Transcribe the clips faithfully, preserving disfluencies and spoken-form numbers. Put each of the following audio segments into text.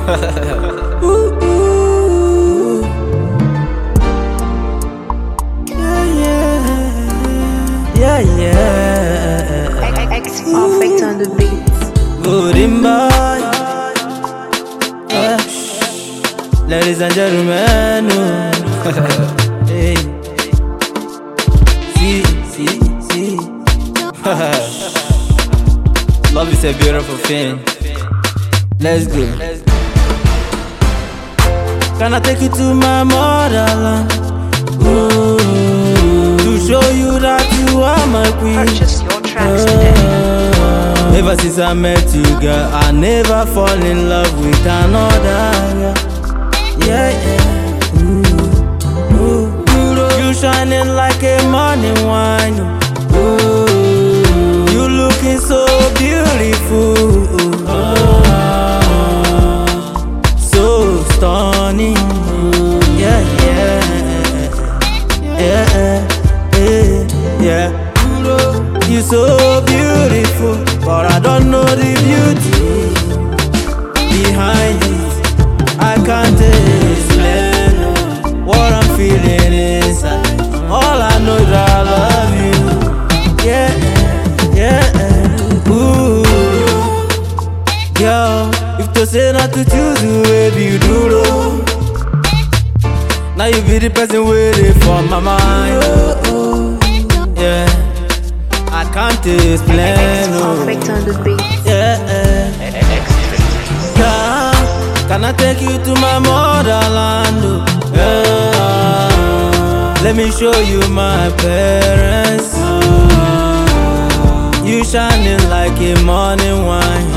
Ooh, ooh. Yeah, yeah, yeah. X Perfect on the beats. Good in boy. Yeah. Ladies and gentlemen, oh. Hey. See, see, see. Love is a beautiful thing. Let's go. Can I take you to my motherland? Ooh, to show you that you are my queen. Purchase your tracks today. Uh, ever since I met you, girl, I never fall in love with another. Yeah, yeah. Ooh, ooh, ooh, you shining like a morning wine. Ooh, you looking so beautiful. So stunning. Yeah, yeah, yeah, yeah, yeah. You so beautiful, but I don't know the beauty behind it. I can't explain what I'm feeling inside. All I know is that I love you. Yeah, yeah. Ooh, girl, if to say not to choose you, baby, you do know. Now you be the person waiting for my mind. Oh, oh, yeah. I can't explain. X Oh. Perfect on the beats. Yeah, yeah. Can I take you to my motherland? Oh. Yeah. Let me show you my parents. You shining like a morning wine.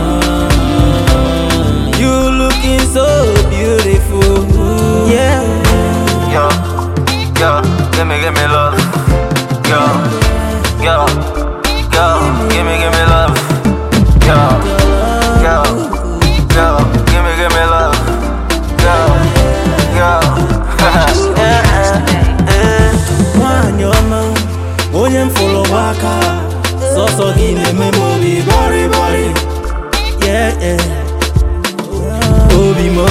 You looking so beautiful. Yeah. Yo, yo, give me, give me love. Yo, yo, yo, give me, give me love. Yo, yo, yo, give me, give me love. Yo, yo. One your man, William follow waka. So so give me memory, body body. Yeah, yeah. Obi mo.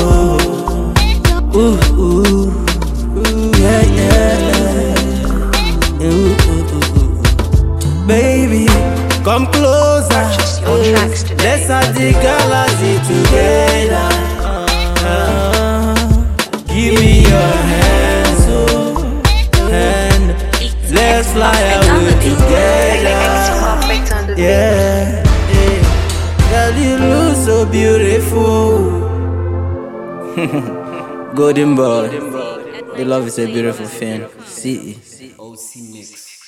Ooh, ooh. Yeah, yeah. Ooh, ooh, ooh. Baby, come closer. Purchase your tracks today. Let's have the galaxy together. Uh, give me your hand, so and let's fly away together. X Perfect on the beats. Yeah, yeah. Girl, you look so beautiful. Golden boy. The love is a beautiful thing. See. O C Mix.